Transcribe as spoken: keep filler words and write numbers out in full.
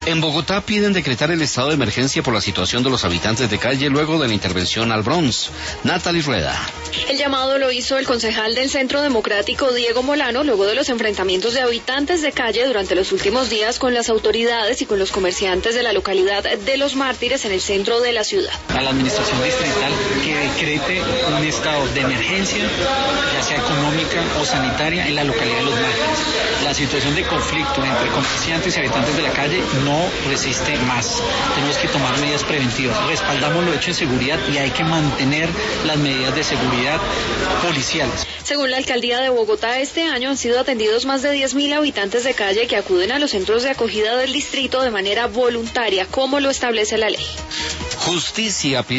En Bogotá piden decretar el estado de emergencia por la situación de los habitantes de calle luego de la intervención al Bronx. Natalie Rueda. El llamado lo hizo el concejal del Centro Democrático, Diego Molano, luego de los enfrentamientos de habitantes de calle durante los últimos días con las autoridades y con los comerciantes de la localidad de Los Mártires en el centro de la ciudad. A la administración distrital que decrete un estado de emergencia, ya sea económica o sanitaria, en la localidad de Los Mártires. La situación de conflicto entre comerciantes y habitantes de la calle no no resiste más. Tenemos que tomar medidas preventivas. Respaldamos lo hecho en seguridad y hay que mantener las medidas de seguridad policiales. Según la alcaldía de Bogotá, este año han sido atendidos más de diez mil habitantes de calle que acuden a los centros de acogida del distrito de manera voluntaria, como lo establece la ley. Justicia